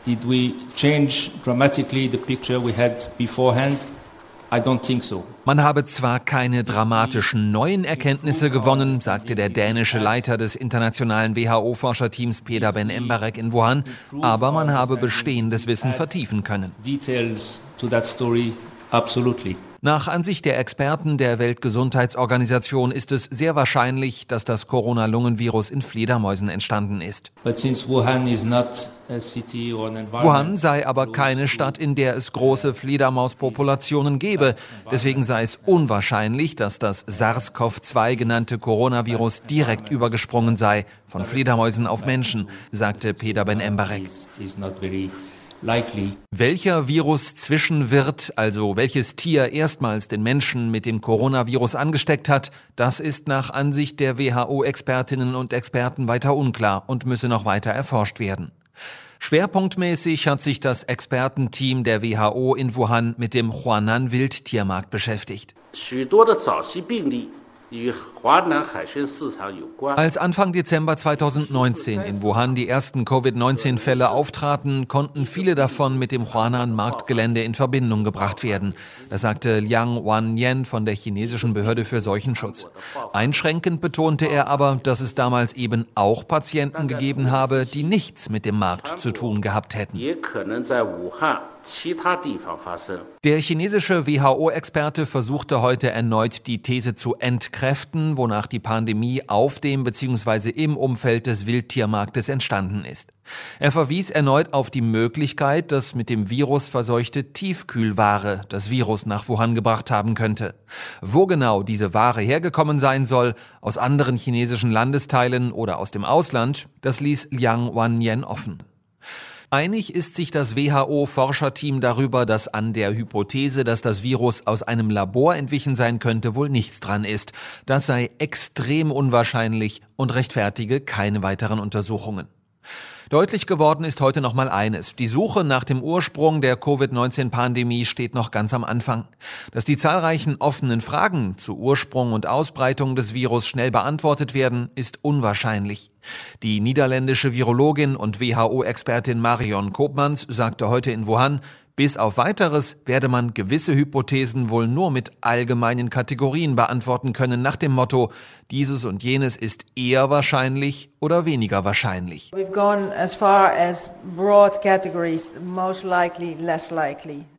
Did we change dramatically the picture we had beforehand? I don't think so. Man habe zwar keine dramatischen neuen Erkenntnisse gewonnen, sagte der dänische Leiter des internationalen WHO-Forscherteams Peter Ben Embarek in Wuhan, aber man habe bestehendes Wissen vertiefen können. Details to that story, absolutely. Nach Ansicht der Experten der Weltgesundheitsorganisation ist es sehr wahrscheinlich, dass das Corona-Lungenvirus in Fledermäusen entstanden ist. Wuhan sei aber keine Stadt, in der es große Fledermauspopulationen gebe. Deswegen sei es unwahrscheinlich, dass das SARS-CoV-2 genannte Coronavirus direkt übergesprungen sei, von Fledermäusen auf Menschen, sagte Peter Ben Embarek. Welcher Virus-Zwischenwirt, also welches Tier erstmals den Menschen mit dem Coronavirus angesteckt hat, das ist nach Ansicht der WHO-Expertinnen und Experten weiter unklar und müsse noch weiter erforscht werden. Schwerpunktmäßig hat sich das Expertenteam der WHO in Wuhan mit dem Huanan-Wildtiermarkt beschäftigt. Als Anfang Dezember 2019 in Wuhan die ersten Covid-19-Fälle auftraten, konnten viele davon mit dem Huanan-Marktgelände in Verbindung gebracht werden. Das sagte Liang Wanyan von der chinesischen Behörde für Seuchenschutz. Einschränkend betonte er aber, dass es damals eben auch Patienten gegeben habe, die nichts mit dem Markt zu tun gehabt hätten. Der chinesische WHO-Experte versuchte heute erneut die These zu entkräften, wonach die Pandemie auf dem bzw. im Umfeld des Wildtiermarktes entstanden ist. Er verwies erneut auf die Möglichkeit, dass mit dem Virus verseuchte Tiefkühlware das Virus nach Wuhan gebracht haben könnte. Wo genau diese Ware hergekommen sein soll, aus anderen chinesischen Landesteilen oder aus dem Ausland, das ließ Liang Wanyan offen. Einig ist sich das WHO-Forscherteam darüber, dass an der Hypothese, dass das Virus aus einem Labor entwichen sein könnte, wohl nichts dran ist. Das sei extrem unwahrscheinlich und rechtfertige keine weiteren Untersuchungen. Deutlich geworden ist heute noch mal eines: Die Suche nach dem Ursprung der Covid-19-Pandemie steht noch ganz am Anfang. Dass die zahlreichen offenen Fragen zu Ursprung und Ausbreitung des Virus schnell beantwortet werden, ist unwahrscheinlich. Die niederländische Virologin und WHO-Expertin Marion Koopmans sagte heute in Wuhan, bis auf Weiteres werde man gewisse Hypothesen wohl nur mit allgemeinen Kategorien beantworten können, nach dem Motto, dieses und jenes ist eher wahrscheinlich oder weniger wahrscheinlich. We've gone as far as broad categories, most likely, less likely.